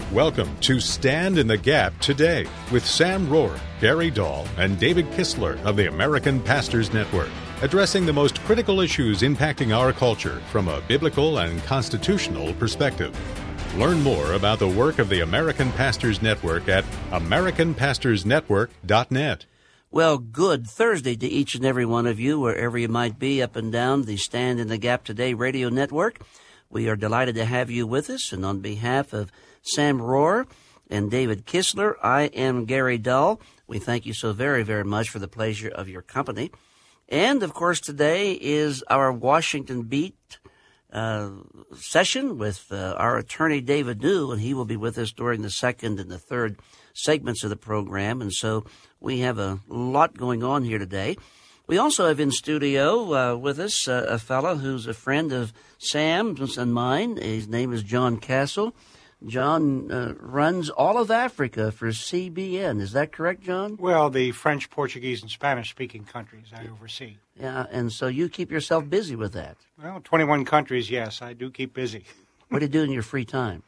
Welcome to Stand in the Gap Today with Sam Rohr, Gary Dahl, and David Kistler of the American Pastors Network, addressing the most critical issues impacting our culture from a biblical and constitutional perspective. Learn more about the work of the American Pastors Network at americanpastorsnetwork.net. Well, good Thursday to each and every one of you, wherever you might be, up and down the Stand in the Gap Today radio network. We are delighted to have you with us, and on behalf of Sam Rohr and David Kistler, I am Gary Dahl. We thank you so very, very much for the pleasure of your company. And, of course, today is our Washington Beat session with our attorney, David New, and he will be with us during the second and the third segments of the program. And so we have a lot going on here today. We also have in studio with us a fellow who's a friend of Sam's and mine. His name is John Castle. John runs all of Africa for CBN. Is that correct, John? Well, the French, Portuguese, and Spanish-speaking countries I oversee. Yeah, and so you keep yourself busy with that. Well, 21 countries, yes, I do keep busy. What do you do in your free time?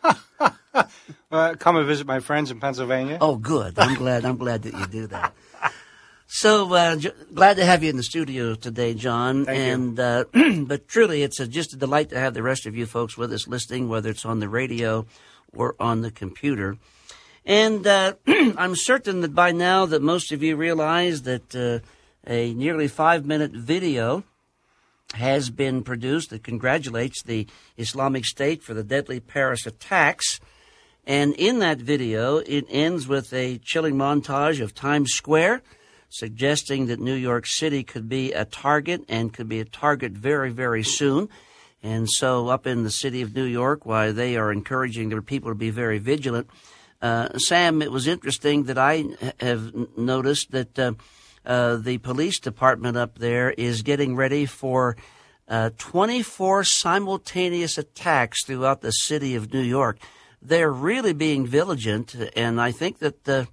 Come and visit my friends in Pennsylvania. Oh, good. I'm glad that you do that. So glad to have you in the studio today, John. Thank you. But truly, it's just a delight to have the rest of you folks with us listening, whether it's on the radio or on the computer. And I'm certain that by now that most of you realize that a nearly 5-minute video has been produced that congratulates the Islamic State for the deadly Paris attacks. And in that video, it ends with a chilling montage of Times Square, suggesting that New York City could be a target and could be a target very, very soon. And so up in the city of New York, why they are encouraging their people to be very vigilant. Sam, it was interesting that I have noticed that the police department up there is getting ready for 24 simultaneous attacks throughout the city of New York. They're really being vigilant, and I think that,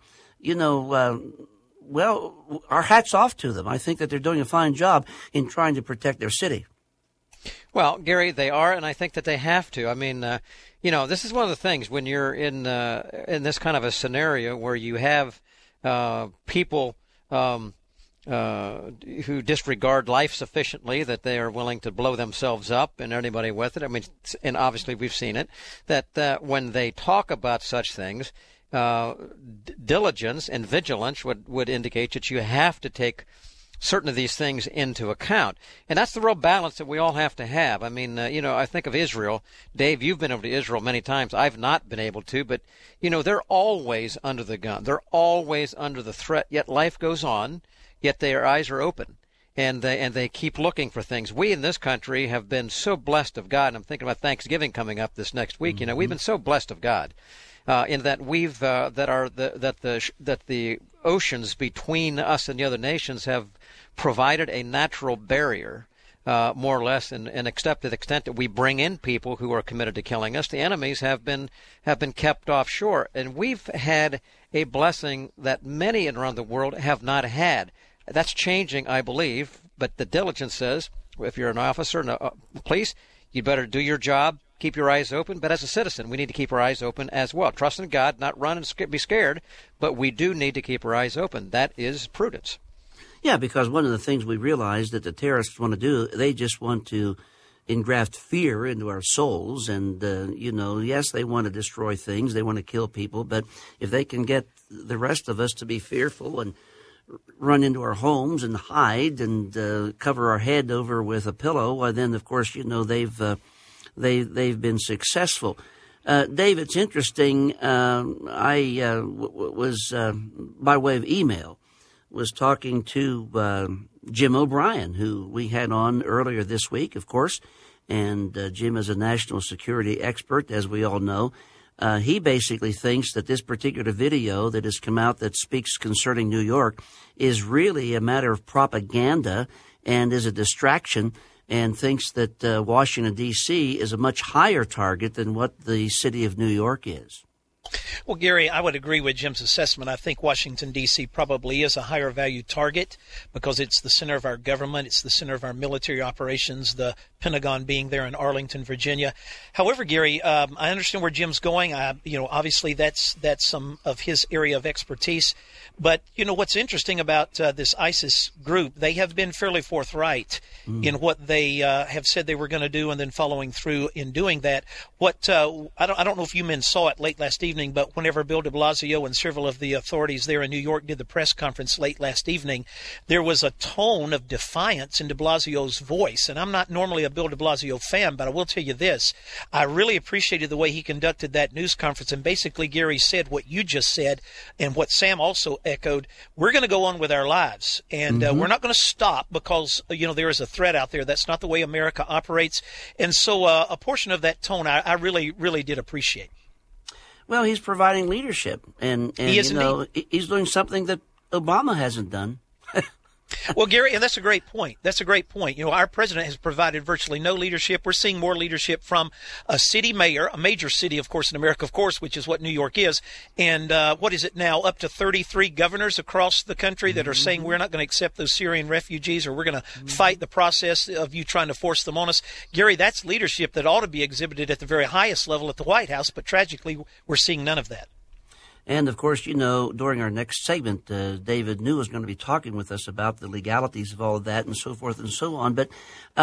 well, our hat's off to them. I think that they're doing a fine job in trying to protect their city. Well, Gary, they are, and I think that they have to. I mean, this is one of the things when you're in this kind of a scenario where you have people who disregard life sufficiently that they are willing to blow themselves up and anybody with it. I mean, and obviously we've seen it, that when they talk about such things, diligence and vigilance would indicate that you have to take certain of these things into account. And that's the real balance that we all have to have. I mean, I think of Israel. Dave, you've been over to Israel many times. I've not been able to, but, they're always under the gun. They're always under the threat, yet life goes on, yet their eyes are open. And they keep looking for things. We in this country have been so blessed of God. And I'm thinking about Thanksgiving coming up this next week. Mm-hmm. We've been so blessed of God. In that we've that the oceans between us and the other nations have provided a natural barrier, more or less, and except to the extent that we bring in people who are committed to killing us, the enemies have been kept offshore, and we've had a blessing that many around the world have not had. That's changing, I believe, but the diligence says if you're an officer in the police, you better do your job. Keep your eyes open, but as a citizen, we need to keep our eyes open as well. Trust in God, not run and be scared, but we do need to keep our eyes open. That is prudence. Yeah, because one of the things we realize that the terrorists want to do, they just want to engraft fear into our souls. And, yes, they want to destroy things. They want to kill people. But if they can get the rest of us to be fearful and run into our homes and hide and cover our head over with a pillow, well, then, of course, they've been successful. Dave, it's interesting. I was by way of email was talking to Jim O'Brien, who we had on earlier this week, of course, and Jim is a national security expert, as we all know. He basically thinks that this particular video that has come out that speaks concerning New York is really a matter of propaganda and is a distraction, and thinks that Washington, D.C. is a much higher target than what the city of New York is. Well, Gary, I would agree with Jim's assessment. I think Washington, D.C. probably is a higher value target because it's the center of our government. It's the center of our military operations, the Pentagon being there in Arlington, Virginia. However, Gary, I understand where Jim's going. Obviously that's some of his area of expertise. But, what's interesting about this ISIS group, they have been fairly forthright in what they have said they were going to do and then following through in doing that. I don't know if you men saw it late last evening, but whenever Bill de Blasio and several of the authorities there in New York did the press conference late last evening, there was a tone of defiance in de Blasio's voice. And I'm not normally a Bill de Blasio fan, but I will tell you this. I really appreciated the way he conducted that news conference. And basically, Gary said what you just said and what Sam also echoed. We're going to go on with our lives, and we're not going to stop because, there is a threat out there. That's not the way America operates. And so a portion of that tone I really, really did appreciate. Well, he's providing leadership, and he is he's doing something that Obama hasn't done. Well, Gary, and that's a great point. Our president has provided virtually no leadership. We're seeing more leadership from a city mayor, a major city, of course, in America, of course, which is what New York is. And what is it now? Up to 33 governors across the country that are saying we're not going to accept those Syrian refugees, or we're going to fight the process of you trying to force them on us. Gary, that's leadership that ought to be exhibited at the very highest level at the White House. But tragically, we're seeing none of that. And, of course, during our next segment, David New is going to be talking with us about the legalities of all of that and so forth and so on. But,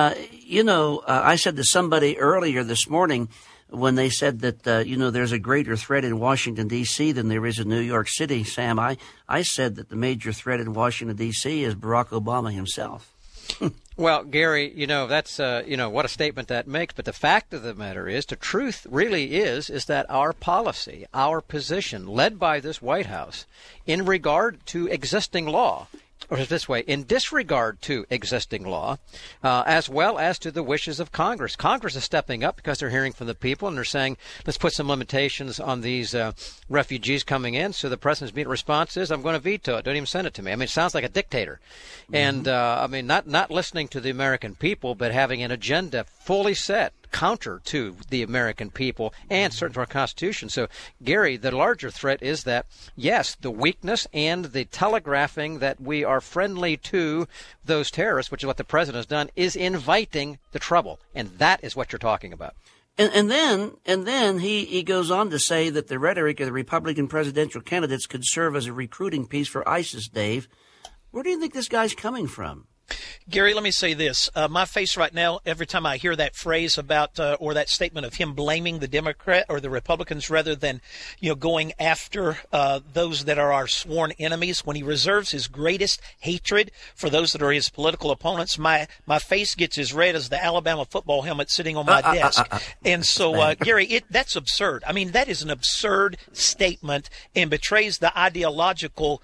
I said to somebody earlier this morning when they said that, there's a greater threat in Washington, D.C. than there is in New York City, Sam, I said that the major threat in Washington, D.C. is Barack Obama himself. Well, Gary, that's, what a statement that makes. But the fact of the matter is, the truth really is that our policy, our position led by this White House in regard to existing law, or this way, in disregard to existing law, as well as to the wishes of Congress. Congress is stepping up because they're hearing from the people, and they're saying, let's put some limitations on these refugees coming in. So the president's immediate response is, I'm going to veto it. Don't even send it to me. I mean, it sounds like a dictator. And, not listening to the American people, but having an agenda fully set counter to the American people and certain to our Constitution. So, Gary, the larger threat is that, yes, the weakness and the telegraphing that we are friendly to those terrorists, which is what the president has done, is inviting the trouble. And that is what you're talking about. And then he goes on to say that the rhetoric of the Republican presidential candidates could serve as a recruiting piece for ISIS, Dave. Where do you think this guy's coming from? Gary, let me say this. My face right now, every time I hear that phrase about or that statement of him blaming the Democrat or the Republicans rather than, going after those that are our sworn enemies, when he reserves his greatest hatred for those that are his political opponents, my face gets as red as the Alabama football helmet sitting on my desk. And so, Gary, that's absurd. I mean, that is an absurd statement and betrays the ideological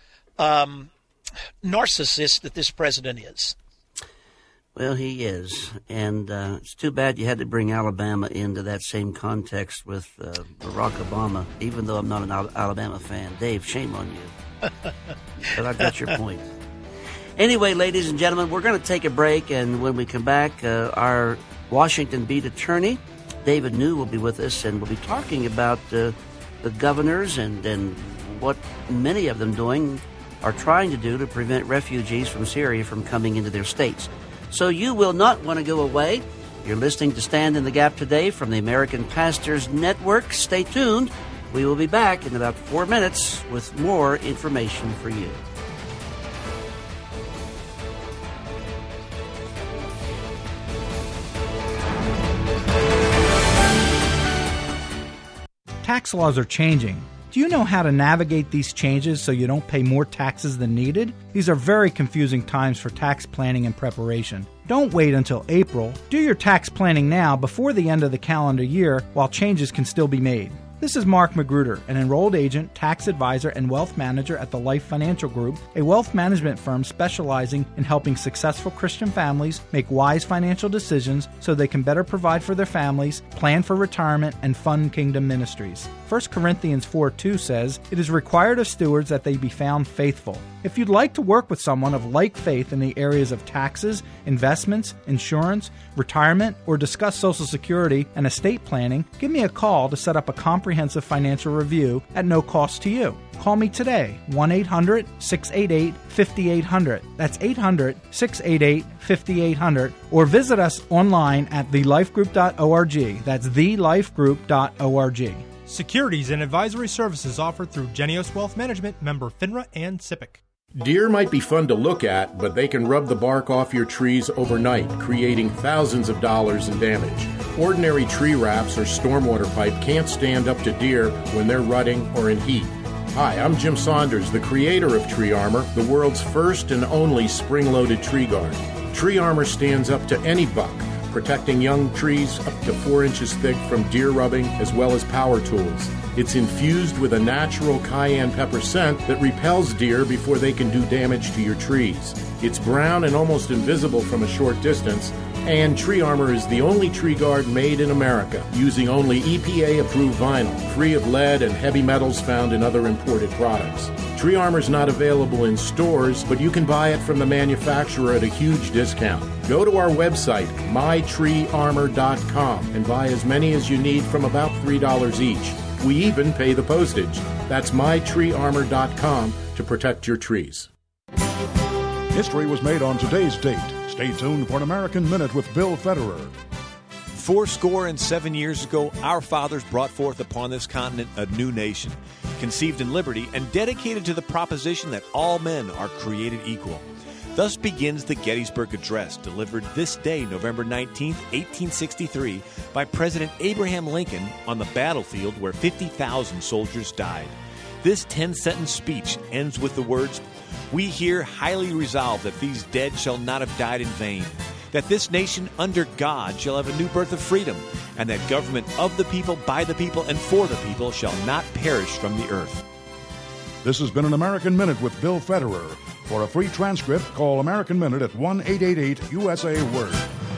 narcissist that this president is. Well, he is, and it's too bad you had to bring Alabama into that same context with Barack Obama, even though I'm not an Alabama fan. Dave, shame on you. But I got your point. Anyway, ladies and gentlemen, we're going to take a break, and when we come back, our Washington beat attorney, David New, will be with us, and we'll be talking about the governors and what many of them are trying to do to prevent refugees from Syria from coming into their states. So you will not want to go away. You're listening to Stand in the Gap today from the American Pastors Network. Stay tuned. We will be back in about 4 minutes with more information for you. Tax laws are changing. Do you know how to navigate these changes so you don't pay more taxes than needed? These are very confusing times for tax planning and preparation. Don't wait until April. Do your tax planning now before the end of the calendar year while changes can still be made. This is Mark Magruder, an enrolled agent, tax advisor, and wealth manager at the Life Financial Group, a wealth management firm specializing in helping successful Christian families make wise financial decisions so they can better provide for their families, plan for retirement, and fund kingdom ministries. 1 Corinthians 4:2 says, "It is required of stewards that they be found faithful." If you'd like to work with someone of like faith in the areas of taxes, investments, insurance, retirement, or discuss Social Security and estate planning, give me a call to set up a comprehensive comprehensive financial review at no cost to you. Call me today, 1-800-688-5800. That's 800-688-5800. Or visit us online at thelifegroup.org. That's thelifegroup.org. Securities and advisory services offered through Genios Wealth Management, member FINRA and SIPC. Deer might be fun to look at, but they can rub the bark off your trees overnight, creating thousands of dollars in damage. Ordinary tree wraps or stormwater pipe can't stand up to deer when they're rutting or in heat. Hi, I'm Jim Saunders, the creator of Tree Armor, the world's first and only spring-loaded tree guard. Tree Armor stands up to any buck, protecting young trees up to 4 inches thick from deer rubbing as well as power tools. It's infused with a natural cayenne pepper scent that repels deer before they can do damage to your trees. It's brown and almost invisible from a short distance, and Tree Armor is the only tree guard made in America, using only EPA-approved vinyl, free of lead and heavy metals found in other imported products. Tree Armor is not available in stores, but you can buy it from the manufacturer at a huge discount. Go to our website, mytreearmor.com, and buy as many as you need from about $3 each. We even pay the postage. That's mytreearmor.com to protect your trees. History was made on today's date. Stay tuned for an American Minute with Bill Federer. 77 years ago, our fathers brought forth upon this continent a new nation, conceived in liberty and dedicated to the proposition that all men are created equal. Thus begins the Gettysburg Address, delivered this day, November 19, 1863, by President Abraham Lincoln on the battlefield where 50,000 soldiers died. This 10-sentence speech ends with the words, "We here highly resolve that these dead shall not have died in vain, that this nation under God shall have a new birth of freedom, and that government of the people, by the people, and for the people shall not perish from the earth." This has been an American Minute with Bill Federer. For a free transcript, call American Minute at 1-888-USA-WORD.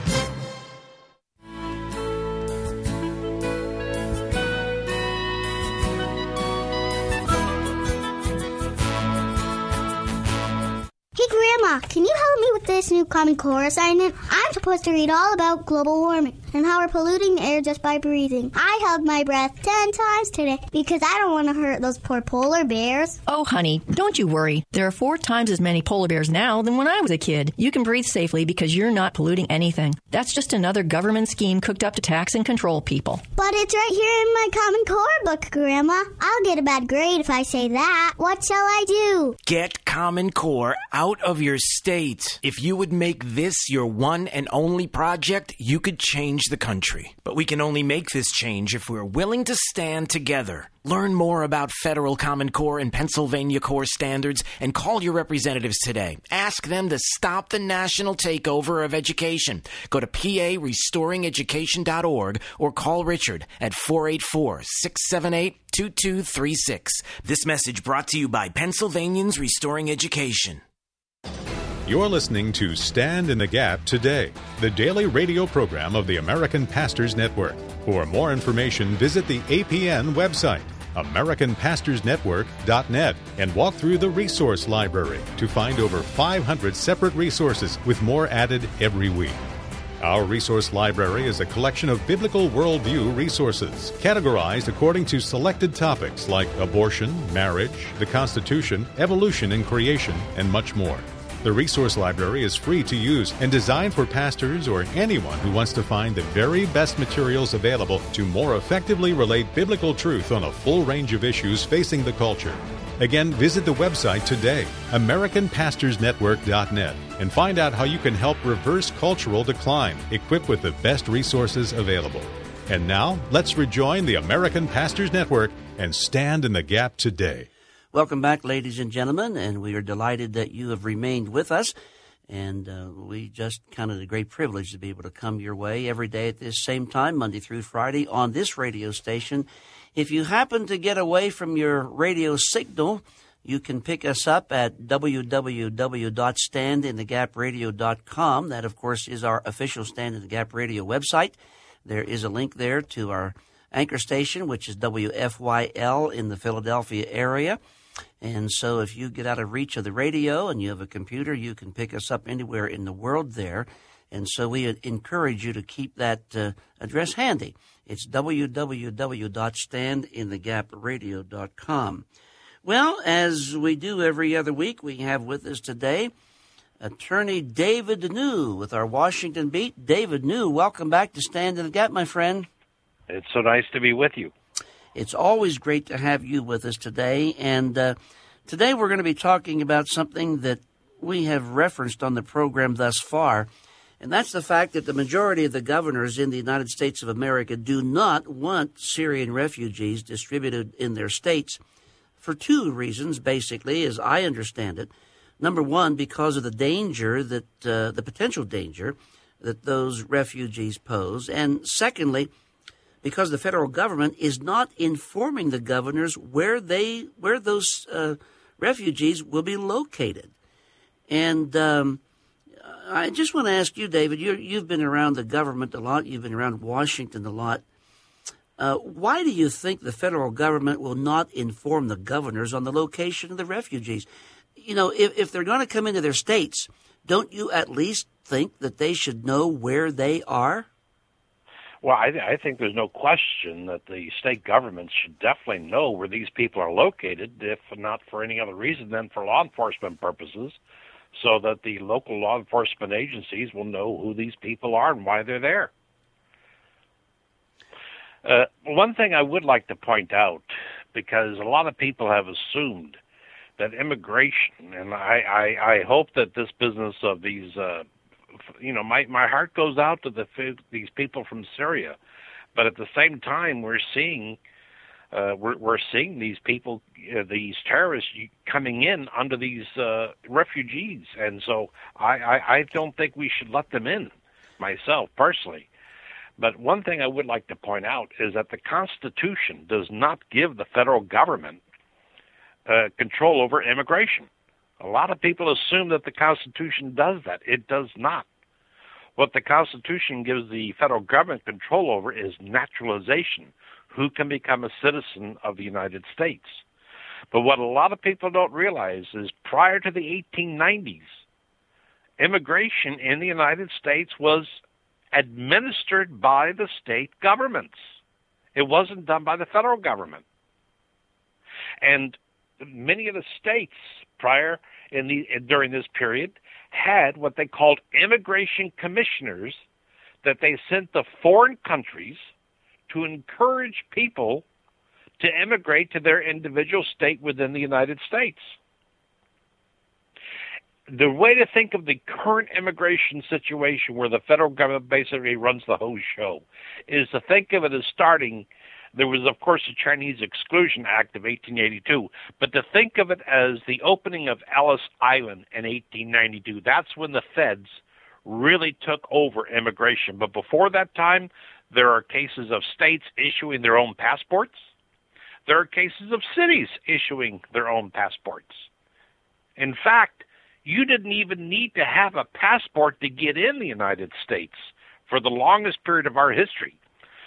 Hey, Grandma, can you help me with this new Common Core assignment? I'm supposed to read all about global warming and how we're polluting the air just by breathing. I held my breath 10 times today because I don't want to hurt those poor polar bears. Oh, honey, don't you worry. There are 4 times as many polar bears now than when I was a kid. You can breathe safely because you're not polluting anything. That's just another government scheme cooked up to tax and control people. But it's right here in my Common Core book, Grandma. I'll get a bad grade if I say that. What shall I do? Get Common Core out of your state. If you would make this your one and only project, you could change the country. But we can only make this change if we're willing to stand together. Learn more about federal Common Core and Pennsylvania Core standards and call your representatives today. Ask them to stop the national takeover of education. Go to parestoringeducation.org or call Richard at 484-678-2236. This message brought to you by Pennsylvanians Restoring Education. You're listening to Stand in the Gap Today, the daily radio program of the American Pastors Network. For more information, visit the APN website, AmericanPastorsNetwork.net, and walk through the resource library to find over 500 separate resources with more added every week. Our resource library is a collection of biblical worldview resources, categorized according to selected topics like abortion, marriage, the Constitution, evolution and creation, and much more. The resource library is free to use and designed for pastors or anyone who wants to find the very best materials available to more effectively relate biblical truth on a full range of issues facing the culture. Again, visit the website today, AmericanPastorsNetwork.net, and find out how you can help reverse cultural decline, equipped with the best resources available. And now, let's rejoin the American Pastors Network and stand in the gap today. Welcome back, ladies and gentlemen, and we are delighted that you have remained with us. And we just counted a great privilege to be able to come your way every day at this same time, Monday through Friday, on this radio station. If you happen to get away from your radio signal, you can pick us up at www.standinthegapradio.com. That, of course, is our official Stand in the Gap radio website. There is a link there to our anchor station, which is WFYL in the Philadelphia area. And so if you get out of reach of the radio and you have a computer, you can pick us up anywhere in the world there. And so we encourage you to keep that address handy. It's www.standinthegapradio.com. Well, as we do every other week, we have with us today Attorney David New with our Washington Beat. David New, welcome back to Stand in the Gap, my friend. It's so nice to be with you. It's always great to have you with us today. And today we're going to be talking about something that we have referenced on the program thus far, and that's the fact that the majority of the governors in the United States of America do not want Syrian refugees distributed in their states for two reasons, basically, as I understand it. Number one, because of the danger that the potential danger that those refugees pose, and secondly, because the federal government is not informing the governors where those refugees will be located. And I just want to ask you, David, you've been around the government a lot. You've been around Washington a lot. Why do you think the federal government will not inform the governors on the location of the refugees? You know, if they're going to come into their states, don't you at least think that they should know where they are? Well, I think there's no question that the state governments should definitely know where these people are located, if not for any other reason than for law enforcement purposes, so that the local law enforcement agencies will know who these people are and why they're there. One thing I would like to point out, because a lot of people have assumed that immigration, and I hope that this business of these, my heart goes out to these people from Syria, but at the same time we're seeing these people, these terrorists coming in under these refugees, and so I don't think we should let them in, myself personally. But one thing I would like to point out is that the Constitution does not give the federal government control over immigration. A lot of people assume that the Constitution does that. It does not. What the Constitution gives the federal government control over is naturalization, who can become a citizen of the United States. But what a lot of people don't realize is prior to the 1890s, immigration in the United States was administered by the state governments. It wasn't done by the federal government. And many of the states during this period had what they called immigration commissioners that they sent to foreign countries to encourage people to immigrate to their individual state within the United States. The way to think of the current immigration situation, where the federal government basically runs the whole show, is to think of it as starting. There was, of course, the Chinese Exclusion Act of 1882, but to think of it as the opening of Ellis Island in 1892. That's when the feds really took over immigration. But before that time, there are cases of states issuing their own passports. There are cases of cities issuing their own passports. In fact, you didn't even need to have a passport to get in the United States for the longest period of our history.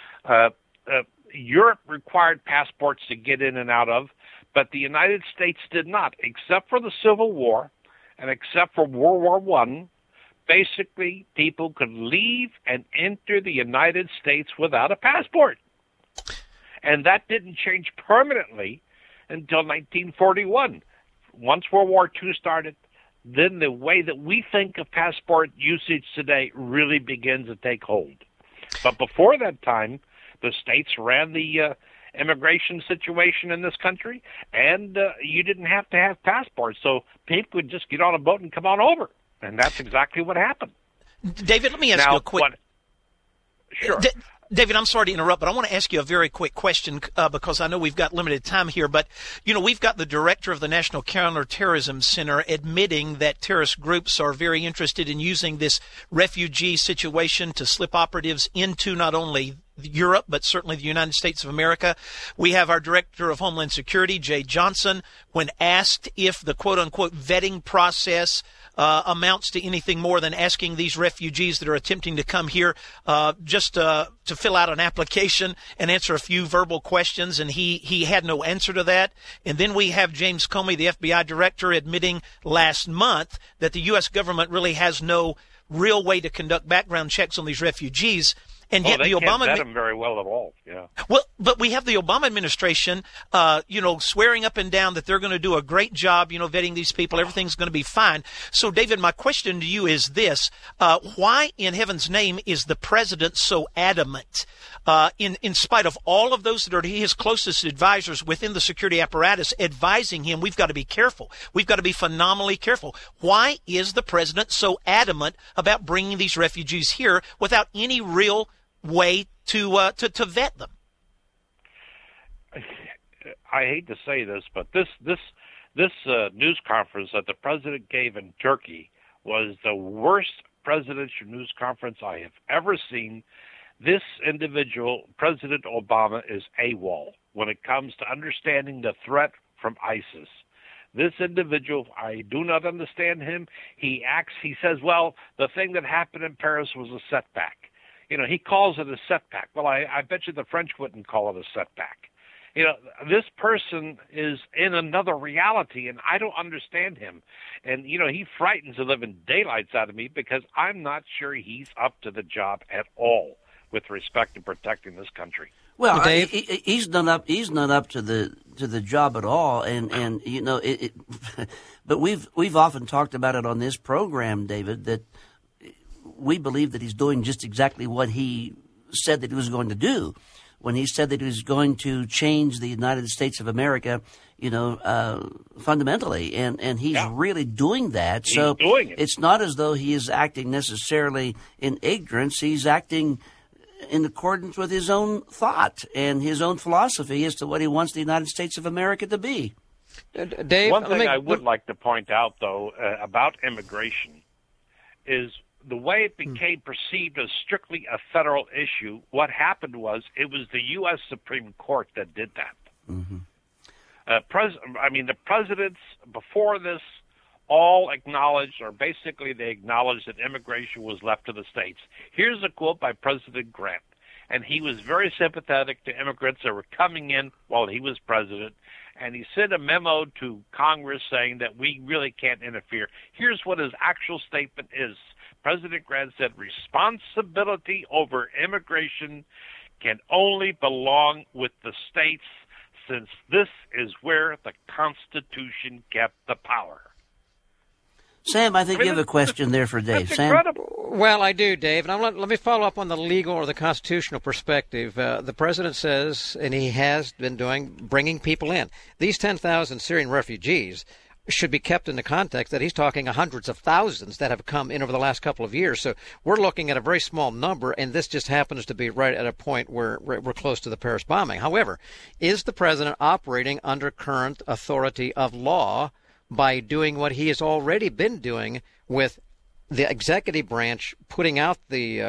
Europe required passports to get in and out of, but the United States did not, except for the Civil War and except for World War I. Basically, people could leave and enter the United States without a passport. And that didn't change permanently until 1941. Once World War II started, then the way that we think of passport usage today really begins to take hold. But before that time, the states ran the immigration situation in this country, and you didn't have to have passports, so people could just get on a boat and come on over. And that's exactly what happened. David, let me ask you a quick... Sure. David, I'm sorry to interrupt, but I want to ask you a very quick question because I know we've got limited time here. But, we've got the director of the National Counterterrorism Center admitting that terrorist groups are very interested in using this refugee situation to slip operatives into not only Europe, but certainly the United States of America. We have our Director of Homeland Security, Jay Johnson, when asked if the quote-unquote vetting process amounts to anything more than asking these refugees that are attempting to come here just to fill out an application and answer a few verbal questions, and he had no answer to that. And then we have James Comey, the FBI director, admitting last month that the U.S. government really has no real way to conduct background checks on these refugees. And yet they the can't Obama vet him very well at all. Yeah. Well, but we have the Obama administration, swearing up and down that they're going to do a great job, vetting these people. Everything's going to be fine. So, David, my question to you is this: why, in heaven's name, is the president so adamant, in spite of all of those that are his closest advisors within the security apparatus, advising him, we've got to be careful. We've got to be phenomenally careful. Why is the president so adamant about bringing these refugees here without any real way to vet them? I hate to say this, but this news conference that the president gave in Turkey was the worst presidential news conference I have ever seen. This individual, President Obama, is AWOL when it comes to understanding the threat from ISIS. This individual, I do not understand him. He says, well, the thing that happened in Paris was a setback. He calls it a setback. Well, I bet you the French wouldn't call it a setback. This person is in another reality, and I don't understand him. And, he frightens the living daylights out of me because I'm not sure he's up to the job at all with respect to protecting this country. Well, Dave, he's not up to the job at all, and but we've often talked about it on this program, David, that we believe that he's doing just exactly what he said that he was going to do when he said that he was going to change the United States of America, fundamentally, and he's really doing that. He's so doing it. It's not as though he is acting necessarily in ignorance. He's acting in accordance with his own thought and his own philosophy as to what he wants the United States of America to be. Dave, one thing I would like to point out, though, about immigration is the way it became perceived as strictly a federal issue. What happened was it was the U.S. Supreme Court that did that. Mm-hmm. The presidents before this all acknowledged, or basically they acknowledged, that immigration was left to the states. Here's a quote by President Grant, and he was very sympathetic to immigrants that were coming in while he was president, and he sent a memo to Congress saying that we really can't interfere. Here's what his actual statement is. President Grant said, responsibility over immigration can only belong with the states, since this is where the Constitution kept the power. Sam, I think you have a question there for Dave. That's Sam? incredible. Well, I do, Dave. And let me follow up on the legal or the constitutional perspective. The president says, and he has been bringing people in. These 10,000 Syrian refugees should be kept in the context that he's talking hundreds of thousands that have come in over the last couple of years. So we're looking at a very small number, and this just happens to be right at a point where we're close to the Paris bombing. However, is the president operating under current authority of law by doing what he has already been doing with the executive branch putting out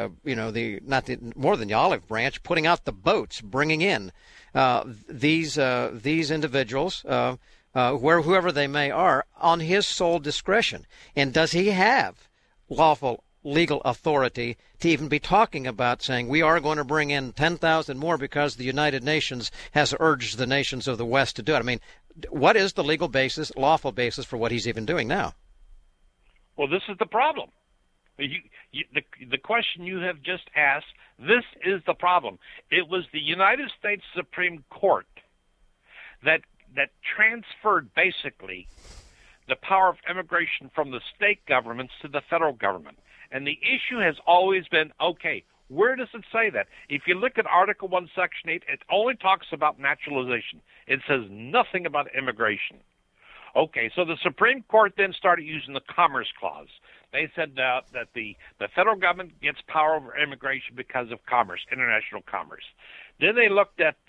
more than the olive branch, putting out the boats, bringing in these individuals, whoever they may are, on his sole discretion? And does he have lawful legal authority to even be talking about saying we are going to bring in 10,000 more because the United Nations has urged the nations of the West to do it? I mean, what is the legal basis, lawful basis for what he's even doing now? Well, this is the problem. The question you have just asked, this is the problem. It was the United States Supreme Court that transferred basically the power of immigration from the state governments to the federal government. And the issue has always been, okay, where does it say that? If you look at Article 1, Section 8, it only talks about naturalization. It says nothing about immigration. Okay, so the Supreme Court then started using the Commerce Clause. They said that the federal government gets power over immigration because of commerce, international commerce. Then they looked at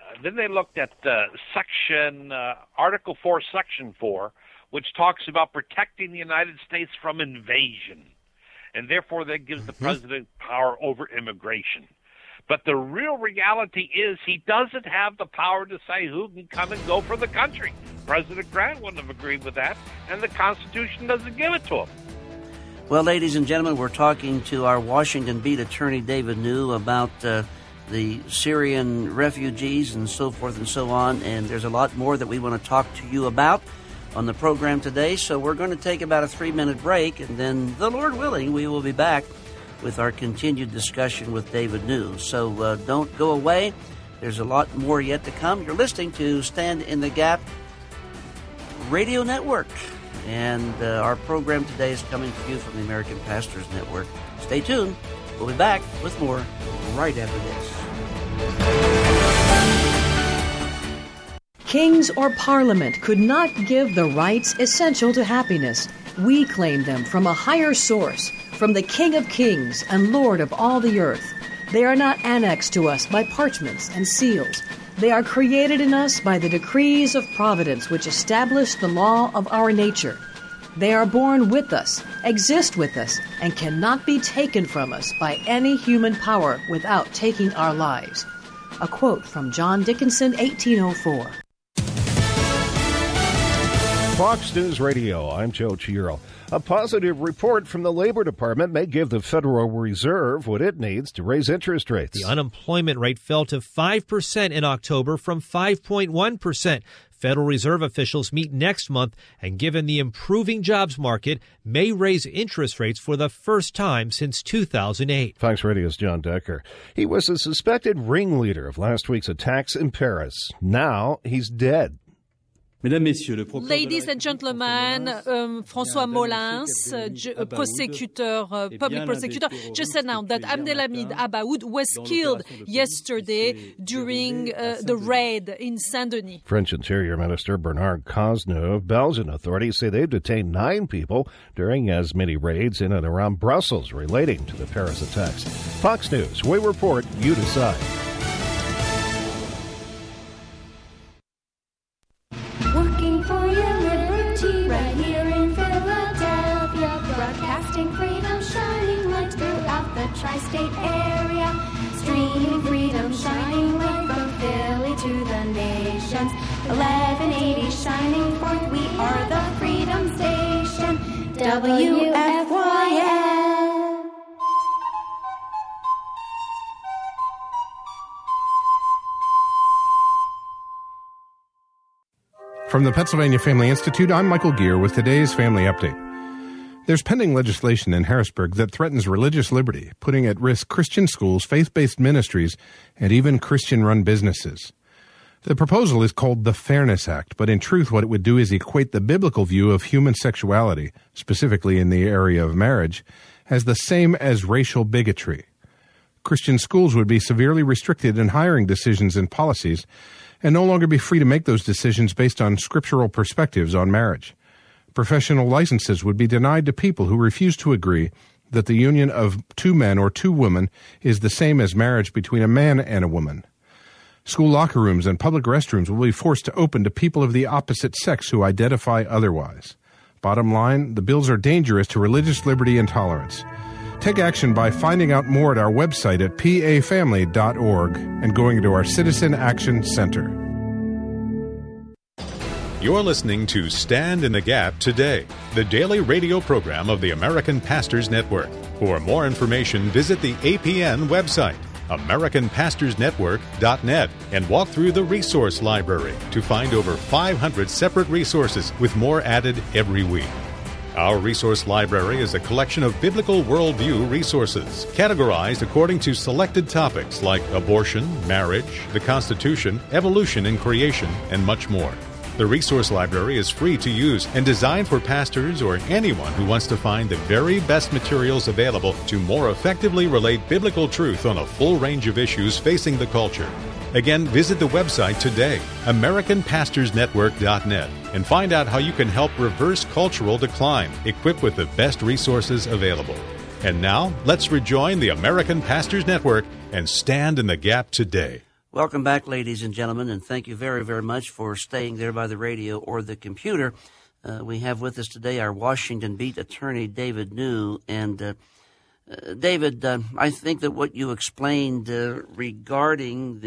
Article 4, Section 4, which talks about protecting the United States from invasion, and therefore that gives the president power over immigration. But the real reality is he doesn't have the power to say who can come and go for the country. President Grant wouldn't have agreed with that, and the Constitution doesn't give it to him. Well, ladies and gentlemen, we're talking to our Washington beat attorney, David New, about the Syrian refugees and so forth and so on. And there's a lot more that we want to talk to you about on the program today. So we're going to take about a 3-minute break, and then, the Lord willing, we will be back with our continued discussion with David New. So don't go away. There's a lot more yet to come. You're listening to Stand in the Gap Radio Network. And our program today is coming to you from the American Pastors Network. Stay tuned. We'll be back with more right after this. Kings or Parliament could not give the rights essential to happiness. We claim them from a higher source, from the King of Kings and Lord of all the earth. They are not annexed to us by parchments and seals. They are created in us by the decrees of providence which establish the law of our nature. They are born with us, exist with us, and cannot be taken from us by any human power without taking our lives. A quote from John Dickinson, 1804. Fox News Radio, I'm Joe Chiro. A positive report from the Labor Department may give the Federal Reserve what it needs to raise interest rates. The unemployment rate fell to 5% in October from 5.1%. Federal Reserve officials meet next month and, given the improving jobs market, may raise interest rates for the first time since 2008. Fox Radio's John Decker. He was a suspected ringleader of last week's attacks in Paris. Now he's dead. Ladies and gentlemen, François Molins, public prosecutor, just announced that Abdelhamid Abaoud was killed yesterday during the raid in Saint-Denis. French Interior Minister Bernard Cazeneuve. Belgian authorities say they've detained 9 people during as many raids in and around Brussels relating to the Paris attacks. Fox News, we report, you decide. Working for your liberty right here in Philadelphia. Broadcasting freedom, shining light throughout the tri-state area. Streaming freedom, shining light from Philly to the nations. 1180 shining forth, we are the Freedom Station. WFYL. From the Pennsylvania Family Institute, I'm Michael Gear with today's Family Update. There's pending legislation in Harrisburg that threatens religious liberty, putting at risk Christian schools, faith-based ministries, and even Christian-run businesses. The proposal is called the Fairness Act, but in truth what it would do is equate the biblical view of human sexuality, specifically in the area of marriage, as the same as racial bigotry. Christian schools would be severely restricted in hiring decisions and policies, and no longer be free to make those decisions based on scriptural perspectives on marriage. Professional licenses would be denied to people who refuse to agree that the union of 2 men or 2 women is the same as marriage between a man and a woman. School locker rooms and public restrooms will be forced to open to people of the opposite sex who identify otherwise. Bottom line, the bills are dangerous to religious liberty and tolerance. Take action by finding out more at our website at pafamily.org and going to our Citizen Action Center. You're listening to Stand in the Gap Today, the daily radio program of the American Pastors Network. For more information, visit the APN website, AmericanPastorsNetwork.net, and walk through the resource library to find over 500 separate resources with more added every week. Our resource library is a collection of biblical worldview resources, categorized according to selected topics like abortion, marriage, the Constitution, evolution and creation, and much more. The resource library is free to use and designed for pastors or anyone who wants to find the very best materials available to more effectively relate biblical truth on a full range of issues facing the culture. Again, visit the website today, AmericanPastorsNetwork.net, and find out how you can help reverse cultural decline, equipped with the best resources available. And now, let's rejoin the American Pastors Network and stand in the gap today. Welcome back, ladies and gentlemen, and thank you very, very much for staying there by the radio or the computer. We have with us today our Washington Beat attorney, David New. And David, I think that what you explained regarding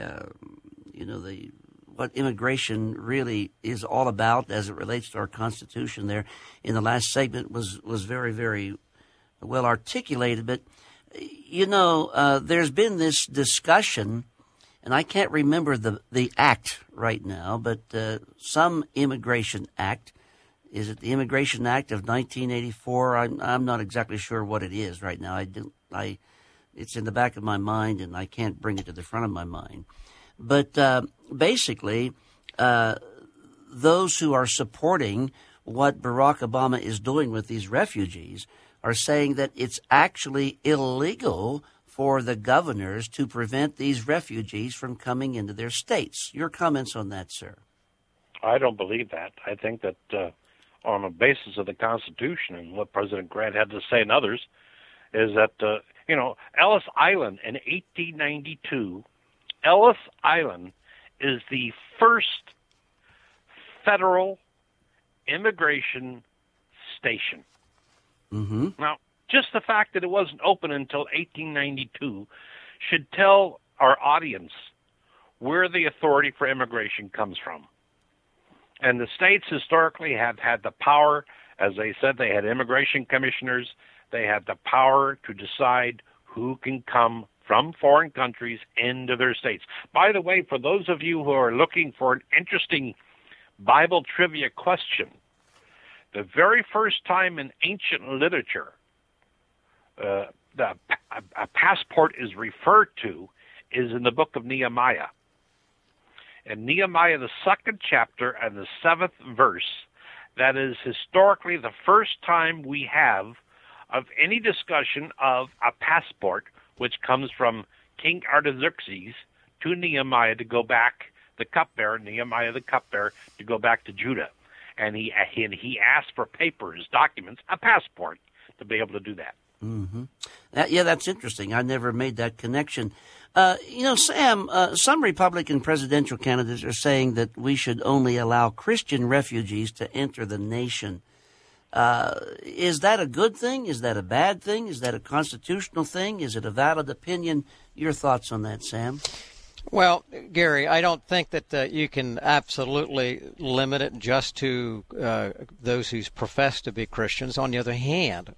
what immigration really is all about as it relates to our Constitution there in the last segment was very, very well articulated. But, there's been this discussion, and I can't remember the act right now, but some immigration act Is it the Immigration Act of 1984? I'm not exactly sure what it is right now. It's in the back of my mind, and I can't bring it to the front of my mind. But basically, those who are supporting what Barack Obama is doing with these refugees are saying that it's actually illegal for the governors to prevent these refugees from coming into their states. Your comments on that, sir? I don't believe that. I think that on the basis of the Constitution and what President Grant had to say and others is that, Ellis Island in 1892, Ellis Island is the first federal immigration station. Mm-hmm. Now, just the fact that it wasn't open until 1892 should tell our audience where the authority for immigration comes from. And the states historically have had the power, as they said, they had immigration commissioners. They had the power to decide who can come from foreign countries into their states. By the way, for those of you who are looking for an interesting Bible trivia question, the very first time in ancient literature a passport is referred to is in the book of Nehemiah. In Nehemiah, the 2nd chapter and the 7th verse, that is historically the first time we have of any discussion of a passport which comes from King Artaxerxes to Nehemiah to go back, the cupbearer, Nehemiah the cupbearer, to go back to Judah. And he asked for papers, documents, a passport to be able to do that. Mm-hmm. That's interesting. I never made that connection. Sam, some Republican presidential candidates are saying that we should only allow Christian refugees to enter the nation. Is that a good thing? Is that a bad thing? Is that a constitutional thing? Is it a valid opinion? Your thoughts on that, Sam? Well, Gary, I don't think that you can absolutely limit it just to those who profess to be Christians. On the other hand,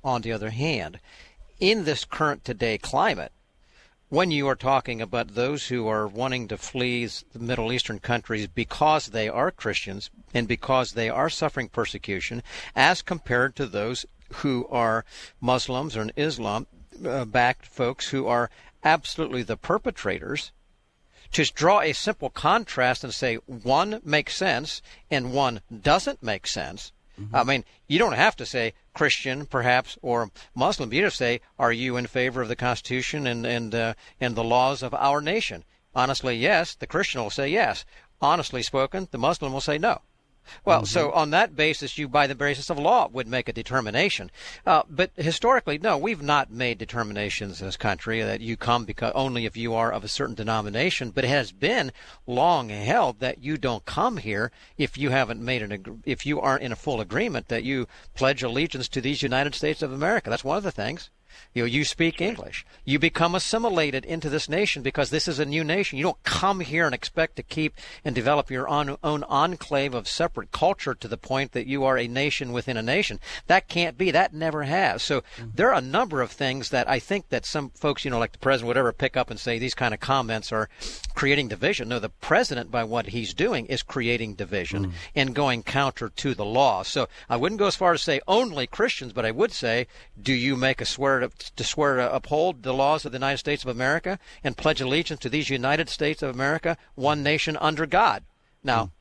in this current today climate, when you are talking about those who are wanting to flee the Middle Eastern countries because they are Christians and because they are suffering persecution, as compared to those who are Muslims or Islam-backed folks who are absolutely the perpetrators, to draw a simple contrast and say one makes sense and one doesn't make sense. Mm-hmm. I mean, you don't have to say Christian, perhaps, or Muslim. You just say, are you in favor of the Constitution and the laws of our nation? Honestly, yes. The Christian will say yes. Honestly spoken, the Muslim will say no. Well, so on that basis, you, by the basis of law, would make a determination. But historically, no, we've not made determinations in this country that you come because only if you are of a certain denomination. But it has been long held that you don't come here if you haven't made if you aren't in a full agreement that you pledge allegiance to these United States of America. That's one of the things. You speak English. You become assimilated into this nation because this is a new nation. You don't come here and expect to keep and develop your own enclave of separate culture to the point that you are a nation within a nation. That can't be. That never has. So there are a number of things that I think that some folks, like the president, would ever pick up and say these kind of comments are creating division. No, the president, by what he's doing, is creating division and going counter to the law. So I wouldn't go as far as say only Christians, but I would say, do you make a swear to uphold the laws of the United States of America and pledge allegiance to these United States of America, one nation under God? Now,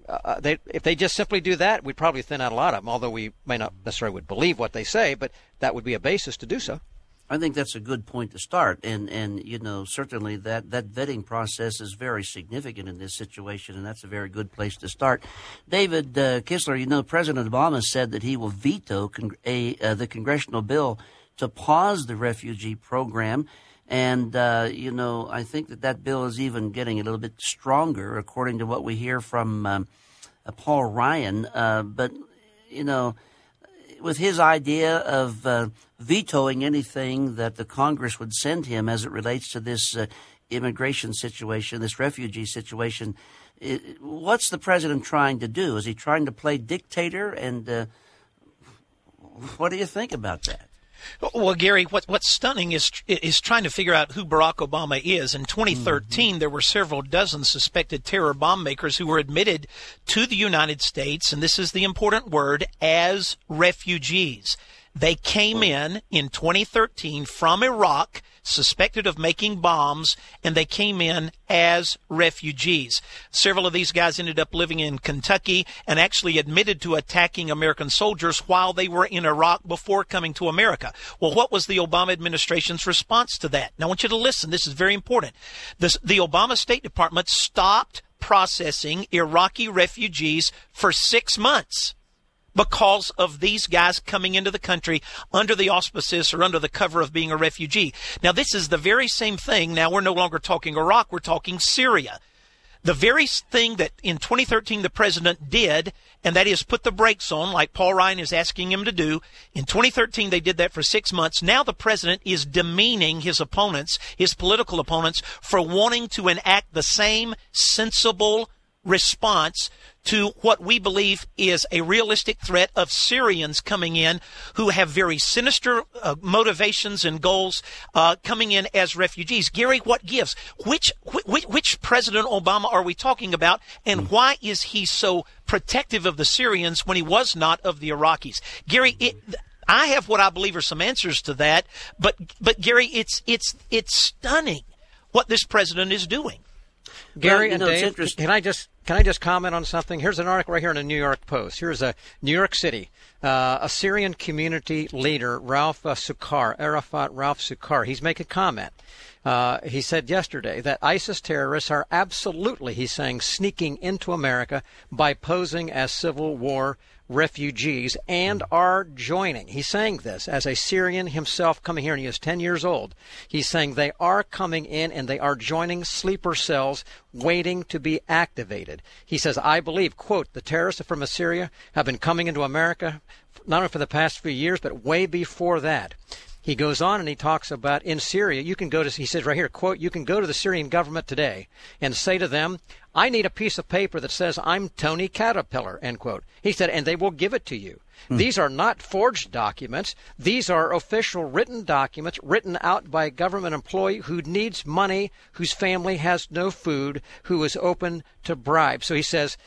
if they just simply do that, we'd probably thin out a lot of them, although we may not necessarily would believe what they say, but that would be a basis to do so. I think that's a good point to start, and certainly that vetting process is very significant in this situation, and that's a very good place to start. David Kistler, President Obama said that he will veto the congressional bill to pause the refugee program, and I think that bill is even getting a little bit stronger, according to what we hear from Paul Ryan. But with his idea of vetoing anything that the Congress would send him as it relates to this immigration situation, this refugee situation, what's the president trying to do? Is he trying to play dictator? And what do you think about that? Well, Gary, what's stunning is trying to figure out who Barack Obama is. In 2013, there were several dozen suspected terror bomb makers who were admitted to the United States, and this is the important word, as refugees. They came in 2013 from Iraq, suspected of making bombs, and they came in as refugees. Several of these guys ended up living in Kentucky and actually admitted to attacking American soldiers while they were in Iraq before coming to America. Well, what was the Obama administration's response to that? Now, I want you to listen. This is very important. The Obama State Department stopped processing Iraqi refugees for 6 months. Because of these guys coming into the country under the auspices or under the cover of being a refugee. Now, this is the very same thing. Now, we're no longer talking Iraq. We're talking Syria. The very thing that in 2013 the president did, and that is put the brakes on, like Paul Ryan is asking him to do. In 2013, they did that for 6 months. Now the president is demeaning his opponents, his political opponents, for wanting to enact the same sensible response to what we believe is a realistic threat of Syrians coming in who have very sinister motivations and goals coming in as refugees. Gary, what gives? Which President Obama are we talking about, and why is he so protective of the Syrians when he was not of the Iraqis? Gary, I have what I believe are some answers to that, but Gary, it's stunning what this president is doing. Gary and Dave, can I just comment on something? Here's an article right here in the New York Post. Here's a New York City, a Syrian community leader, Ralph Sukkar. He's making a comment. He said yesterday that ISIS terrorists are absolutely, he's saying, sneaking into America by posing as civil war refugees and are joining. He's saying this as a Syrian himself coming here, and he is 10 years old. He's saying they are coming in and they are joining sleeper cells waiting to be activated. He says, I believe, quote, the terrorists from Assyria have been coming into America not only for the past few years, but way before that. He goes on and he talks about in Syria, you can go to, he says right here, quote, you can go to the Syrian government today and say to them, I need a piece of paper that says I'm Tony Caterpillar, end quote. He said, and they will give it to you. These are not forged documents. These are official written documents written out by a government employee who needs money, whose family has no food, who is open to bribes. So he said,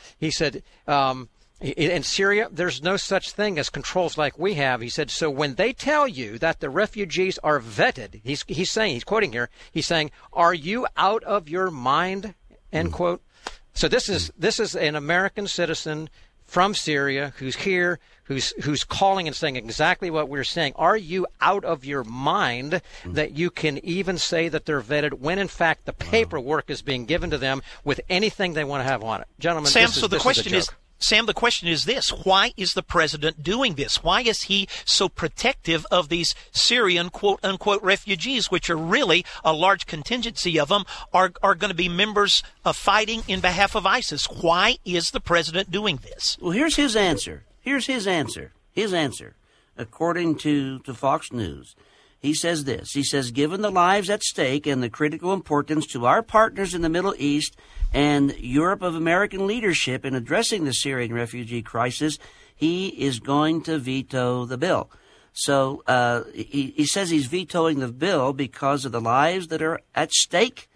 in Syria, there's no such thing as controls like we have. He said, so when they tell you that the refugees are vetted, he's saying, he's quoting here, he's saying, are you out of your mind, end quote. So this is an American citizen from Syria who's here, who's calling and saying exactly what we're saying. Are you out of your mind that you can even say that they're vetted when, in fact, the paperwork is being given to them with anything they want to have on it? Gentlemen, Sam, Sam, the question is this. Why is the president doing this? Why is he so protective of these Syrian quote-unquote refugees, which are really a large contingency of them, are going to be members of fighting in behalf of ISIS? Why is the president doing this? Well, here's his answer. His answer, according to Fox News. He says this. He says, given the lives at stake and the critical importance to our partners in the Middle East and Europe of American leadership in addressing the Syrian refugee crisis, he is going to veto the bill. So he says he's vetoing the bill because of the lives that are at stake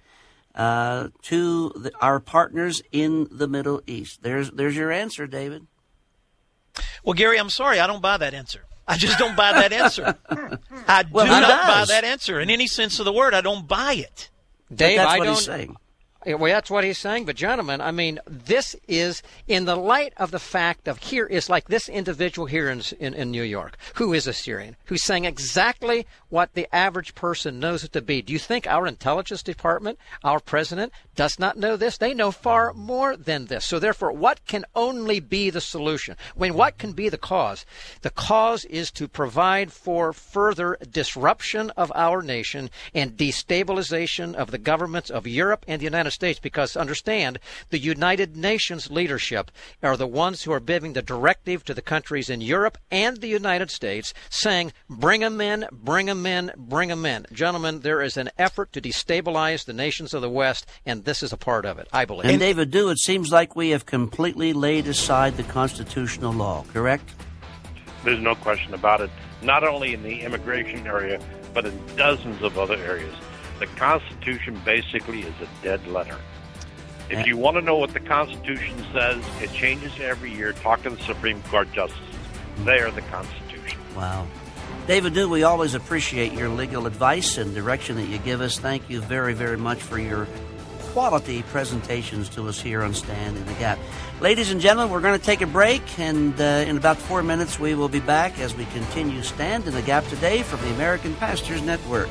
to our partners in the Middle East. There's your answer, David. Well, Gary, I'm sorry. I don't buy that answer. I just don't buy that answer. I do not buy that answer. In any sense of the word, I don't buy it. Dave, that's what he's saying. Well, that's what he's saying. But, gentlemen, I mean, this is in the light of the fact of here is like this individual here in New York, who is a Syrian, who's saying exactly what the average person knows it to be. Do you think our intelligence department, our president, does not know this? They know far more than this. So, therefore, what can only be the solution? What can be the cause? The cause is to provide for further disruption of our nation and destabilization of the governments of Europe and the United States, because understand, the United Nations leadership are the ones who are giving the directive to the countries in Europe and the United States saying, bring them in, bring them in, bring them in. Gentlemen, there is an effort to destabilize the nations of the West, and this is a part of it, I believe. And David, it seems like we have completely laid aside the constitutional law, correct? There's no question about it. not only in the immigration area, but in dozens of other areas. The Constitution basically is a dead letter. If you want to know what the Constitution says, it changes every year. Talk to the Supreme Court justices. They are the Constitution. Wow. David New, we always appreciate your legal advice and direction that you give us. Thank you very, very much for your quality presentations to us here on Stand in the Gap. Ladies and gentlemen, we're going to take a break, and in about 4 minutes we will be back as we continue Stand in the Gap today from the American Pastors Network.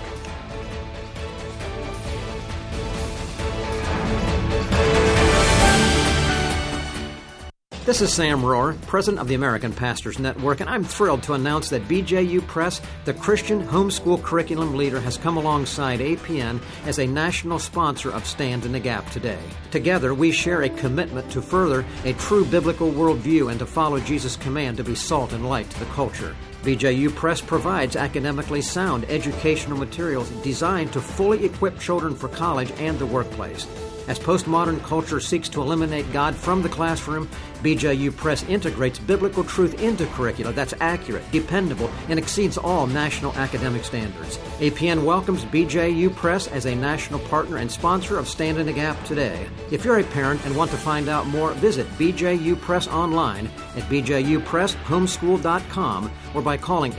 This is Sam Rohr, president of the American Pastors Network, and I'm thrilled to announce that BJU Press, the Christian homeschool curriculum leader, has come alongside APN as a national sponsor of Stand in the Gap today. Together, we share a commitment to further a true biblical worldview and to follow Jesus' command to be salt and light to the culture. BJU Press provides academically sound educational materials designed to fully equip children for college and the workplace. As postmodern culture seeks to eliminate God from the classroom, BJU Press integrates biblical truth into curricula that's accurate, dependable, and exceeds all national academic standards. APN welcomes BJU Press as a national partner and sponsor of Stand in the Gap today. If you're a parent and want to find out more, visit BJU Press online at bjupresshomeschool.com or by calling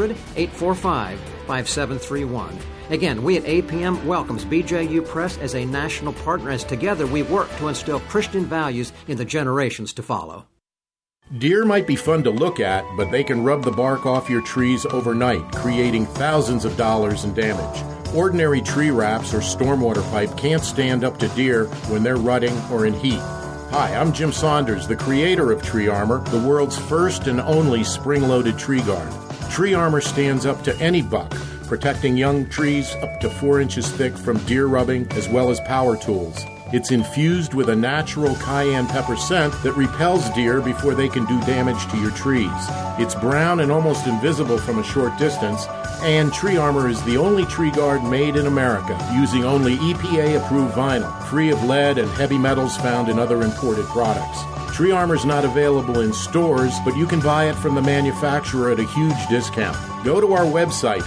800-845-5731. Again, we at APM welcomes BJU Press as a national partner as together we work to instill Christian values in the generations to follow. Deer might be fun to look at, but they can rub the bark off your trees overnight, creating thousands of dollars in damage. Ordinary tree wraps or stormwater pipe can't stand up to deer when they're rutting or in heat. Hi, I'm Jim Saunders, the creator of Tree Armor, the world's first and only spring-loaded tree guard. Tree Armor stands up to any buck, protecting young trees up to 4 inches thick from deer rubbing as well as power tools. It's infused with a natural cayenne pepper scent that repels deer before they can do damage to your trees. It's brown and almost invisible from a short distance, and Tree Armor is the only tree guard made in America, using only EPA-approved vinyl, free of lead and heavy metals found in other imported products. Tree Armor is not available in stores, but you can buy it from the manufacturer at a huge discount. Go to our website,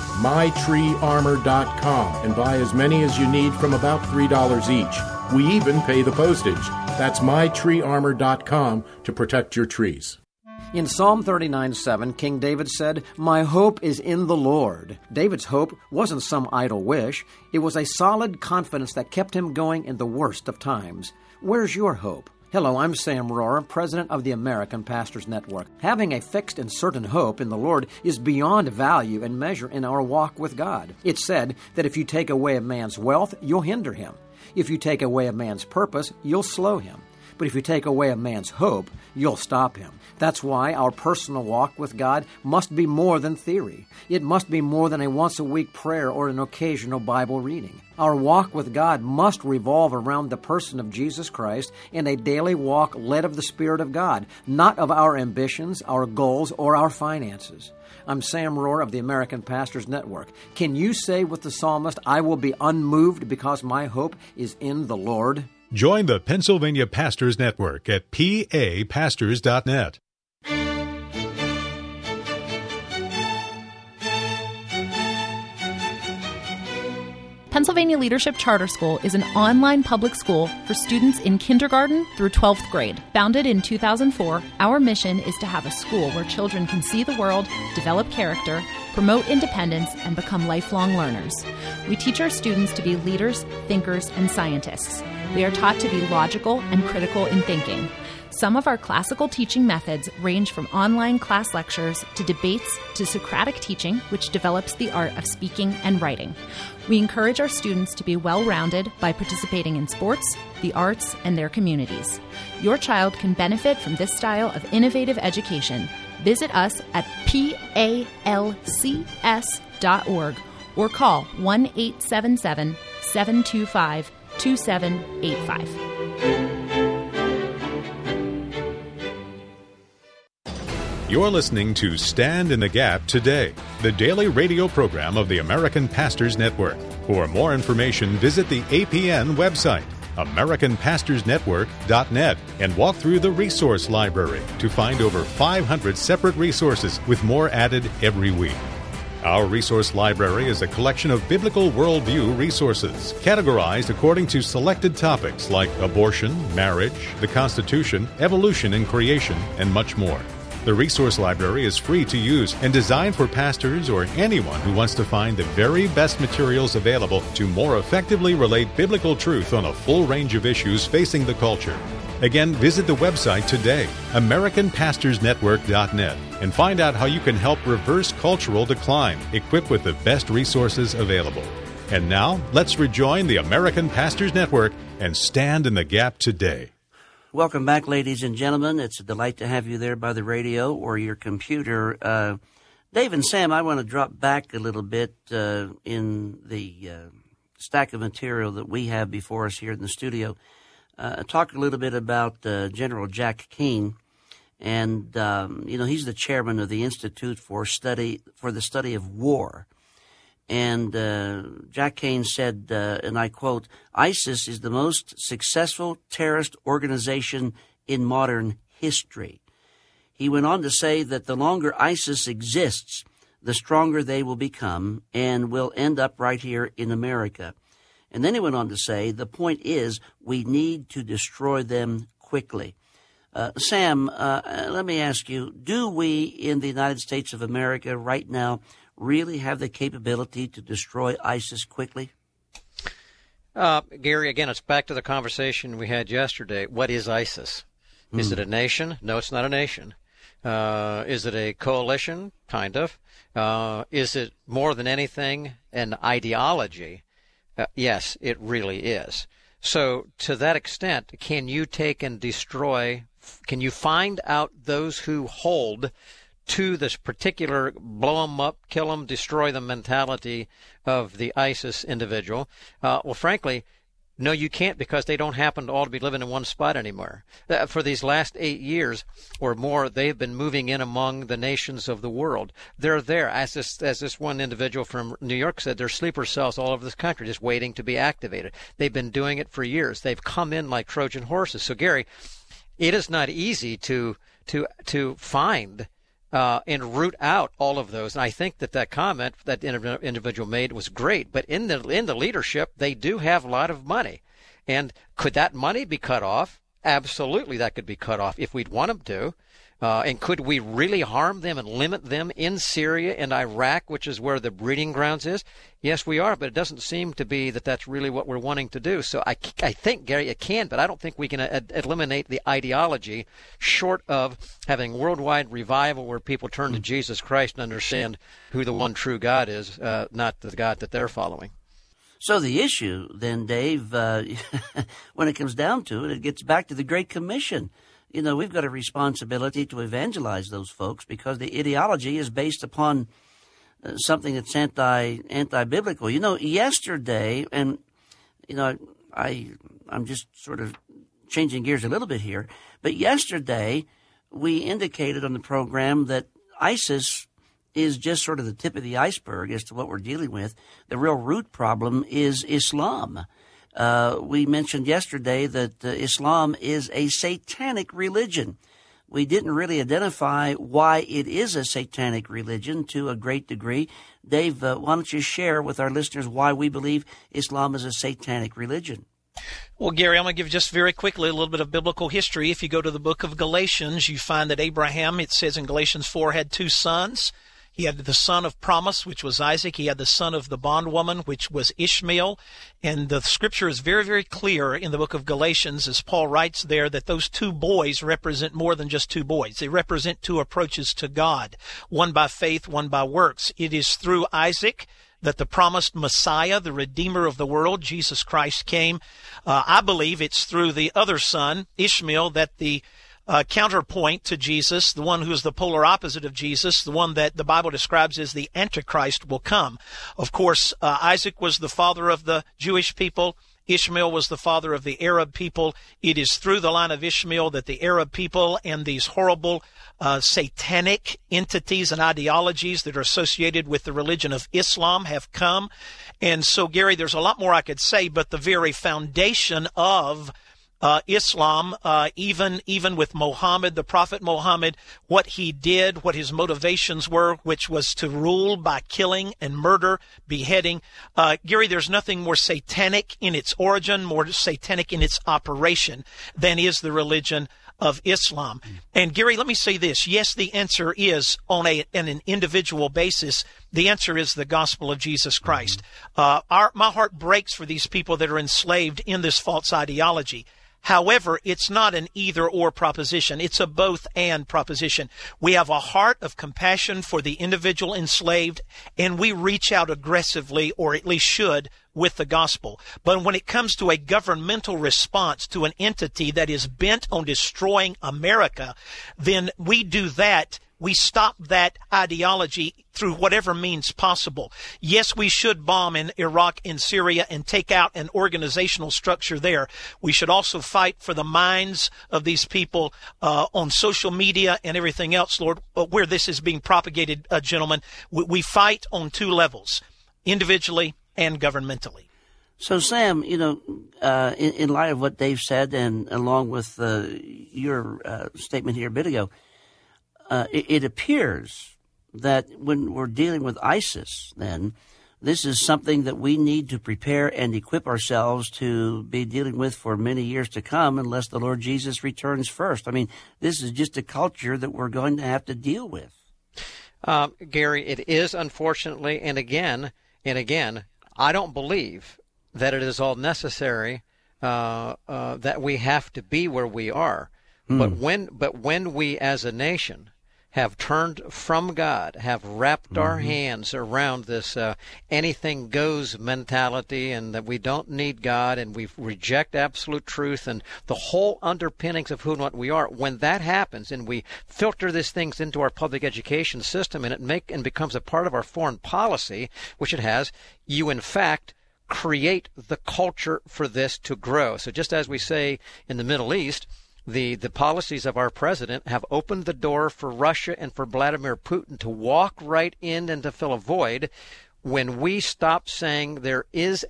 mytreearmor.com, and buy as many as you need from about $3 each. We even pay the postage. That's mytreearmor.com to protect your trees. In Psalm 39:7, King David said, "My hope is in the Lord." David's hope wasn't some idle wish. It was a solid confidence that kept him going in the worst of times. Where's your hope? Hello, I'm Sam Rohr, president of the American Pastors Network. Having a fixed and certain hope in the Lord is beyond value and measure in our walk with God. It's said that if you take away a man's wealth, you'll hinder him. If you take away a man's purpose, you'll slow him. But if you take away a man's hope, you'll stop him. That's why our personal walk with God must be more than theory. It must be more than a once-a-week prayer or an occasional Bible reading. Our walk with God must revolve around the person of Jesus Christ and a daily walk led of the Spirit of God, not of our ambitions, our goals, or our finances. I'm Sam Rohr of the American Pastors Network. Can you say with the psalmist, "I will be unmoved because my hope is in the Lord"? Join the Pennsylvania Pastors Network at papastors.net. Pennsylvania Leadership Charter School is an online public school for students in kindergarten through 12th grade. Founded in 2004, our mission is to have a school where children can see the world, develop character, promote independence, and become lifelong learners. We teach our students to be leaders, thinkers, and scientists. They are taught to be logical and critical in thinking. Some of our classical teaching methods range from online class lectures to debates to Socratic teaching, which develops the art of speaking and writing. We encourage our students to be well-rounded by participating in sports, the arts, and their communities. Your child can benefit from this style of innovative education. Visit us at palcs.org or call 1-877-725-2785. You're listening to Stand in the Gap Today, the daily radio program of the American Pastors Network. For more information, visit the APN website, AmericanPastorsNetwork.net, and walk through the resource library to find over 500 separate resources with more added every week. Our resource library is a collection of biblical worldview resources, categorized according to selected topics like abortion, marriage, the Constitution, evolution and creation, and much more. The resource library is free to use and designed for pastors or anyone who wants to find the very best materials available to more effectively relate biblical truth on a full range of issues facing the culture. Again, visit the website today, AmericanPastorsNetwork.net, and find out how you can help reverse cultural decline, equipped with the best resources available. And now, let's rejoin the American Pastors Network and stand in the gap today. Welcome back, ladies and gentlemen. It's a delight to have you there by the radio or your computer. Dave and Sam, I want to drop back a little bit in the stack of material that we have before us here in the studio. Talk a little bit about General Jack Keane. And, he's the chairman of the Institute for the Study of War. And Jack Keane said, and I quote, ISIS is the most successful terrorist organization in modern history. He went on to say that the longer ISIS exists, the stronger they will become and will end up right here in America. And then he went on to say, the point is we need to destroy them quickly. Sam, let me ask you, do we in the United States of America right now really have the capability to destroy ISIS quickly? Gary, again, it's back to the conversation we had yesterday. What is ISIS? Is it a nation? No, it's not a nation. Is it a coalition? Kind of. Is it more than anything an ideology? Yes, it really is. So to that extent, can you take and destroy, can you find out those who hold to this particular blow them up, kill them, destroy them mentality of the ISIS individual? Well, frankly, no, you can't, because they don't happen to all be living in one spot anymore. For these last 8 years or more, they've been moving in among the nations of the world. They're there. As this one individual from New York said, there's sleeper cells all over this country just waiting to be activated. They've been doing it for years. They've come in like Trojan horses. So, Gary, it is not easy to find and root out all of those. And I think that comment that individual made was great. But in the leadership, they do have a lot of money. And could that money be cut off? Absolutely, that could be cut off if we'd want them to. And could we really harm them and limit them in Syria and Iraq, which is where the breeding grounds is? Yes, we are, but it doesn't seem to be that that's really what we're wanting to do. So I think, Gary, it can, but I don't think we can eliminate the ideology short of having worldwide revival where people turn to Jesus Christ and understand who the one true God is, not the God that they're following. So the issue then, Dave, when it comes down to it, it gets back to the Great Commission. You know, we've got a responsibility to evangelize those folks because the ideology is based upon something that's anti-biblical. You know, yesterday, and, you know, I'm just sort of changing gears a little bit here, but yesterday we indicated on the program that ISIS is just sort of the tip of the iceberg as to what we're dealing with. The real root problem is Islam. We mentioned yesterday that Islam is a satanic religion. We didn't really identify why it is a satanic religion to a great degree. Dave, why don't you share with our listeners why we believe Islam is a satanic religion? Well, Gary, I'm going to give just very quickly a little bit of biblical history. If you go to the book of Galatians, you find that Abraham, it says in Galatians 4, had 2 sons. He had the son of promise, which was Isaac. He had the son of the bondwoman, which was Ishmael. And the scripture is very, very clear in the book of Galatians, as Paul writes there, that those 2 boys represent more than just 2 boys. They represent 2 approaches to God, one by faith, one by works. It is through Isaac that the promised Messiah, the Redeemer of the world, Jesus Christ, came. I believe it's through the other son, Ishmael, that the counterpoint to Jesus, the one who is the polar opposite of Jesus, the one that the Bible describes as the Antichrist, will come. Of course, Isaac was the father of the Jewish people. Ishmael was the father of the Arab people. It is through the line of Ishmael that the Arab people and these horrible satanic entities and ideologies that are associated with the religion of Islam have come. And so, Gary, there's a lot more I could say, but the very foundation of Islam, even with Muhammad, the Prophet Muhammad, what he did, what his motivations were, which was to rule by killing and murder, beheading. Gary, there's nothing more satanic in its origin, more satanic in its operation than is the religion of Islam. And Gary, let me say this. Yes, the answer is on an individual basis. The answer is the gospel of Jesus Christ. My heart breaks for these people that are enslaved in this false ideology. However, it's not an either-or proposition. It's a both-and proposition. We have a heart of compassion for the individual enslaved, and we reach out aggressively, or at least should, with the gospel. But when it comes to a governmental response to an entity that is bent on destroying America, then we do that. We stop that ideology through whatever means possible. Yes, we should bomb in Iraq and Syria and take out an organizational structure there. We should also fight for the minds of these people on social media and everything else, Lord, where this is being propagated, gentlemen. We fight on two levels, individually and governmentally. So, Sam, in light of what Dave said and along with your statement here a bit ago, it appears that when we're dealing with ISIS, then, this is something that we need to prepare and equip ourselves to be dealing with for many years to come unless the Lord Jesus returns first. I mean, this is just a culture that we're going to have to deal with. Gary, it is, unfortunately, and again, I don't believe that it is all necessary that we have to be where we are. But when we as a nation have turned from God, have wrapped our hands around this anything goes mentality, and that we don't need God, and we reject absolute truth and the whole underpinnings of who and what we are, when that happens and we filter these things into our public education system and it becomes a part of our foreign policy, which it has, you in fact create the culture for this to grow. So just as we say in the Middle East, the policies of our president have opened the door for Russia and for Vladimir Putin to walk right in and to fill a void. When we stop saying there is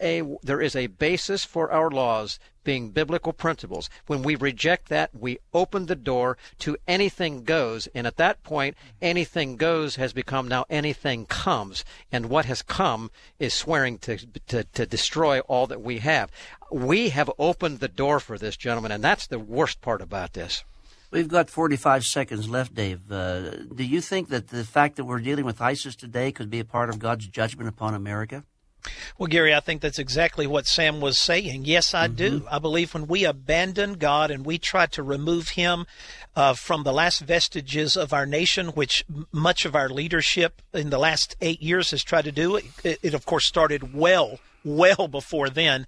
a basis for our laws being biblical principles, when we reject that, we open the door to anything goes. And at that point, anything goes has become now anything comes. And what has come is swearing to destroy all that we have. We have opened the door for this, gentlemen, and that's the worst part about this. We've got 45 seconds left, Dave. Do you think that the fact that we're dealing with ISIS today could be a part of God's judgment upon America? Well, Gary, I think that's exactly what Sam was saying. Yes, I do. I believe when we abandon God and we try to remove him from the last vestiges of our nation, which much of our leadership in the last 8 years has tried to do, it of course started well before then.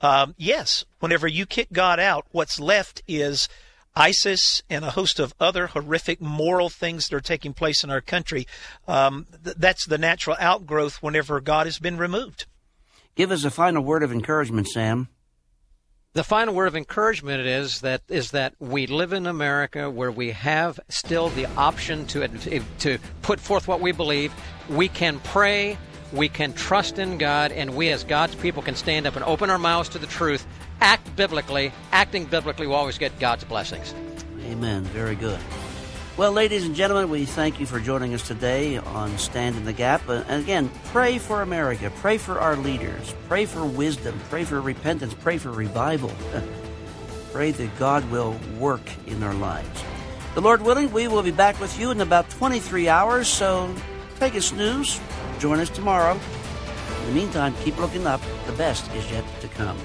Yes, whenever you kick God out, what's left is ISIS and a host of other horrific moral things that are taking place in our country. That's the natural outgrowth whenever God has been removed. Give us a final word of encouragement, Sam. The final word of encouragement is that we live in America where we have still the option to put forth what we believe. We can pray, we can trust in God, and we as God's people can stand up and open our mouths to the truth. Act biblically. Acting biblically will always get God's blessings. Amen. Very good. Well, ladies and gentlemen, we thank you for joining us today on Stand in the Gap. And again, pray for America. Pray for our leaders. Pray for wisdom. Pray for repentance. Pray for revival. Pray that God will work in our lives. The Lord willing, we will be back with you in about 23 hours, so take a snooze. Join us tomorrow. In the meantime, keep looking up. The best is yet to come.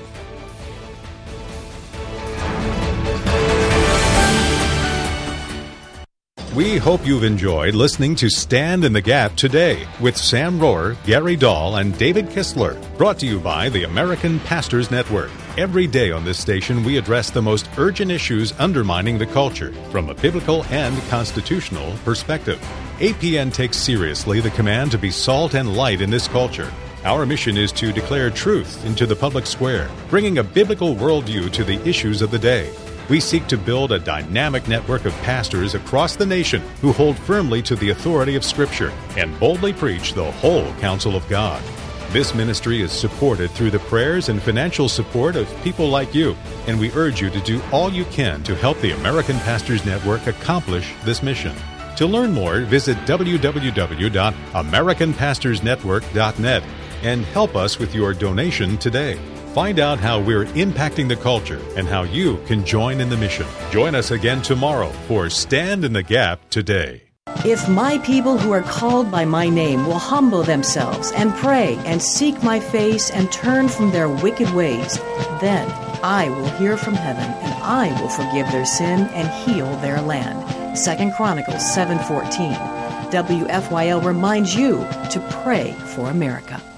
We hope you've enjoyed listening to Stand in the Gap today with Sam Rohrer, Gary Dahl, and David Kistler, brought to you by the American Pastors Network. Every day on this station, we address the most urgent issues undermining the culture from a biblical and constitutional perspective. APN takes seriously the command to be salt and light in this culture. Our mission is to declare truth into the public square, bringing a biblical worldview to the issues of the day. We seek to build a dynamic network of pastors across the nation who hold firmly to the authority of Scripture and boldly preach the whole counsel of God. This ministry is supported through the prayers and financial support of people like you, and we urge you to do all you can to help the American Pastors Network accomplish this mission. To learn more, visit www.americanpastorsnetwork.net and help us with your donation today. Find out how we're impacting the culture and how you can join in the mission. Join us again tomorrow for Stand in the Gap Today. If my people who are called by my name will humble themselves and pray and seek my face and turn from their wicked ways, then I will hear from heaven and I will forgive their sin and heal their land. 2 Chronicles 7:14. WFYL reminds you to pray for America.